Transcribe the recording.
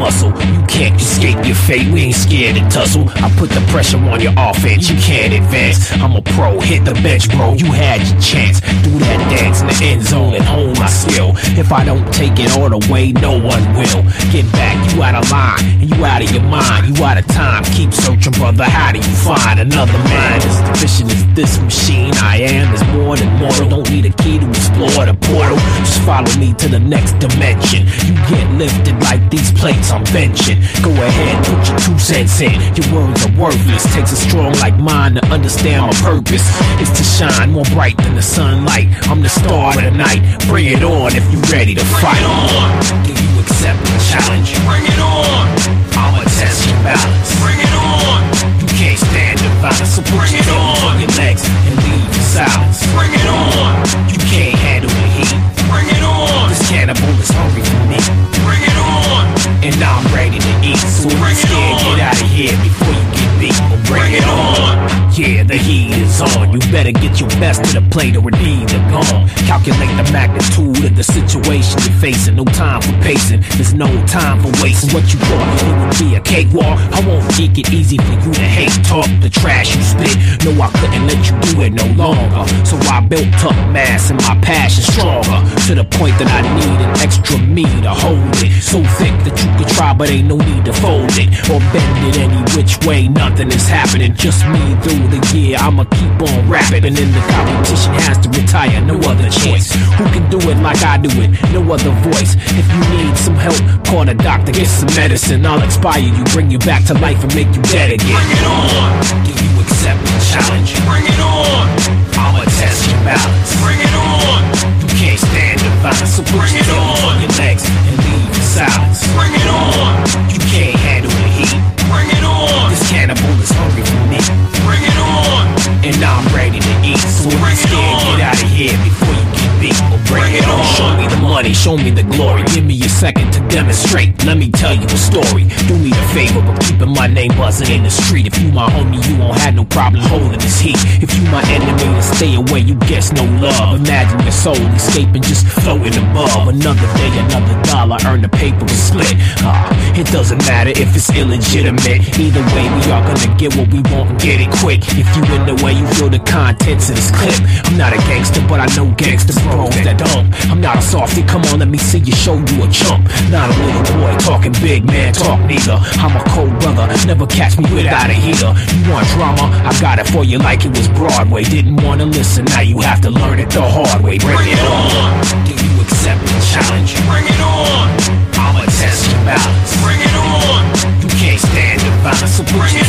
hustle. You can't escape your fate, we ain't scared to tussle. I put the pressure on your offense, you can't advance. I'm a pro, hit the bench, bro, you had your chance. Do that dance in the end zone and hone my skill. If I don't take it all the way, no one will. Get back, you out of line, and you out of your mind, you out of time. Keep searching, brother, how do you find another mind as efficient as this machine I am? Is more than mortal, don't need a key to explore the portal. Just follow me to the next dimension. You get lifted like these plates I'm benching. Go ahead, put your 2 cents in. Your words are worthless, takes a strong like mine to understand my purpose. It's to shine more bright than the sunlight. I'm the star of the night, bring it on if you ready to fight. Do you accept the challenge? Bring it on. I'ma test your balance. Bring it on. You can't stand the violence, so put your hands on your legs and leave in silence. Bring it on. You can't handle the heat. Bring it on. This cannibal is hungry for me, Bring it on. and I'm ready to eat. So if you're scared, get out of here before you get beat. Well, bring it on. Yeah, the heat is on. You better get your best to the plate or it either gone. Calculate the magnitude of the situation you're facing. No time for pacing, there's no time for wasting. What you thought it would be a cakewalk? I won't make it easy for you to hate talk the trash you spit. No, I couldn't let you do it no longer. So I built up mass and my passion stronger, to the point that I need an extra me to hold it. So thick that you could try, but ain't no need to fold it or bend it any which way. Nothing is happening, just me through the year. I'ma keep on rapping, and then the competition has to retire. No other choice. Who can do it like I do it? No other voice. If you need some help, call a doctor, get some medicine. I'll inspire you, bring you back to life, and make you dead again. Bring it on. Do you accept the challenge? Bring it on. I'ma test your balance. Bring it on. You can't stand the violence, so put Bring your it hands on. on your legs and leave in silence. Bring it on. You can't handle the heat. Bring it on. This cannibal is hungry for me, Bring it on. and I'm ready to eat. So if Bring you're it scared, on. get out of here before you get beat. Well, bring it on. Show me the money, show me the glory. Give me a second to demonstrate. Let me tell you a story. Do me the favor of keeping my name buzzing in the street. If you my homie, you won't have no problem holding this heat. If you my enemy, then stay away, you guess no love. Imagine your soul escaping, just floating above. Another day, another dollar, earn the paper and split. It doesn't matter if it's illegitimate. Either way, we are gonna get what we want and get it quick. If you in the way, you feel the contents of this clip. I'm not a gangster, but I know gangster bros that don't. I'm not a softie, come on, let me see you show you a chump. Not a little boy talking big man talk neither. I'm a cold brother, never catch me without a heater. You want drama? I got it for you like it was Broadway. Didn't wanna listen, now you have to learn it the hard way. Bring it on. Do you accept the challenge? Bring it on. I'ma test your balance. Bring it on. You can't stand the violence, so put Bring your